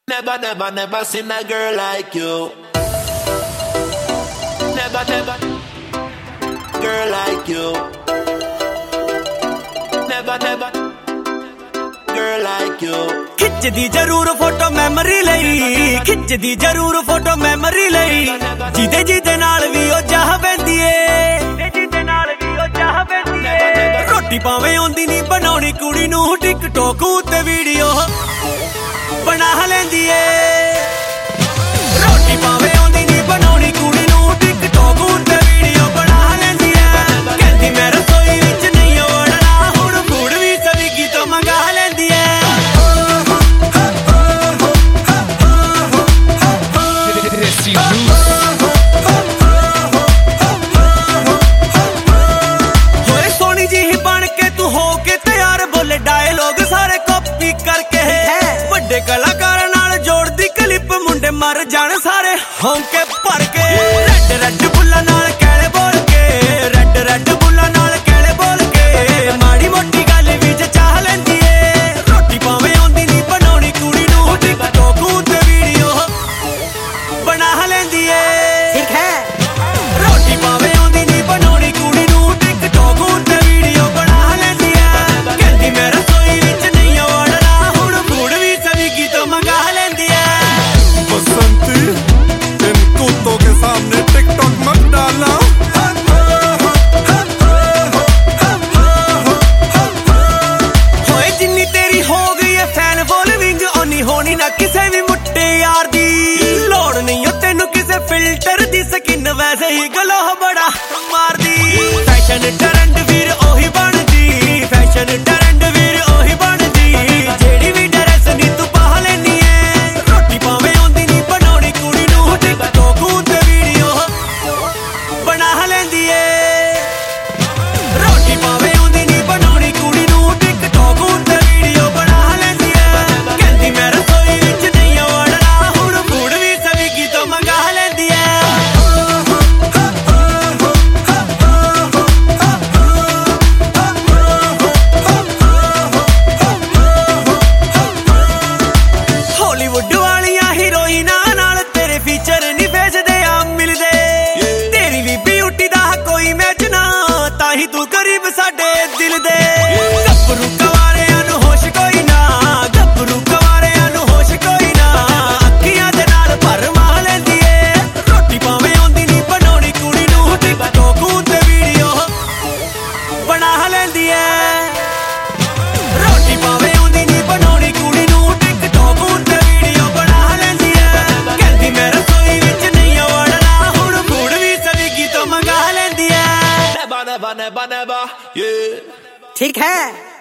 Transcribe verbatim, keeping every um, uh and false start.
Never, never, never seen a girl like you. Never, never, girl like you. Never, never, girl like you. खिच्चदी जरूर photo memory लई, खिच्चदी जरूर photo memory लई, जिदे जिदे नाल भी ओ चाह पैंदी ए, जिदे नाल भी ओ चाह पैंदी ए। रोटी भावें आउंदी नहीं बनाउणी कुड़ी नूं टिकटॉक उत्ते वीडियो बना लैंदी ए। रोटी भावें आउंदी नहीं बनाउणी कुड़ी नूं टिकटॉक उत्ते वीडियो बना लैंदी ए। कहंदी मैं रसोई विच नहीं वड़ना, हुण फूड भी स्विगी तो मंगा लैंदी ए। होए सोनी जी ही बन के तू हो के तैयार, बोले डायलॉग सारे कॉपी करके, बड़े कलाकार नाल जोड़दी क्लिप, मुंडे मर जान सारे होंके भर के। रेड रेड बुल्ला नाल कैले बोल के, रेड रेड बुल्ला नाल कैले बोल के, माड़ी मोटी गल भी चाह लैंदी ए। रोटी भावें आउंदी नहीं बनाउणी कुड़ी नूं टिकटॉक उत्ते वीडियो बना लैंदी ए। ठीक है, रोटी भावें आउंदी नहीं बनाउणी कुड़ी नूं टिकटॉक उत्ते वीडियो बना लैंदी ए। कहंदी मैं रसोई विच नहीं वड़ना, हुण फूड भी स्विगी तो मंगा लैंदी ए। बसंती इन कुत्तों के सामने टिकटॉक मत डालना। होए जिन्नी तेरी हो गई है फैन फॉलोइंग, ओनी होनी ना किसे भी मुट्टे यार दी। लोड़ नहीं हो तेनू किसे फिल्टर दी, स्किन वैसे ही ग्लो बड़ा मारदी। फैशन ट्रेंड वीर ओही बनदी, फैशन ट्रेंड वीर ओही बनदी, जेड़ी भी ड्रेस नी तू पा लैनी है। रोटी भावें आउंदी नहीं बनाउणी कुड़ी नूं टिकटॉक उत्ते वीडियो बना लैंदी ए। रोटी भावें आउंदी नहीं बनाउणी कुड़ी नूं टिकटॉक उत्ते वीडियो बना लैंदी ए। कहंदी मैं रसोई विच नहीं वड़ना, हुण फूड भी स्विगी तो मंगा लैंदी ए। हॉलीवुड वालियां हीरोइनां नाल तेरे फीचर नहीं भेजदे आ मिलदे, तेरी भी ब्यूटी दा कोई मैच ना, ताही तू करीब साडे दिल दे। गब्बरू कवारियां नूं होश कोई ना, गब्बरू कवारियां नूं होश कोई ना, अखियां दे नाल भर मा लैंदी ए। रोटी भावें आउंदी नहीं बनाउणी कुड़ी नूं टिकटॉक उत्ते वीडियो बना लैंदी ए। रोटी भावें आउंदी नहीं बनाउणी कुड़ी नूं टिकटॉक उत्ते वीडियो बना लैंदी ए। कहंदी मैं रसोई विच नहीं वड़ना, हुण फूड भी स्विगी तो मंगा लैंदी ए। Never, never, never, never, yeah. ठीक है।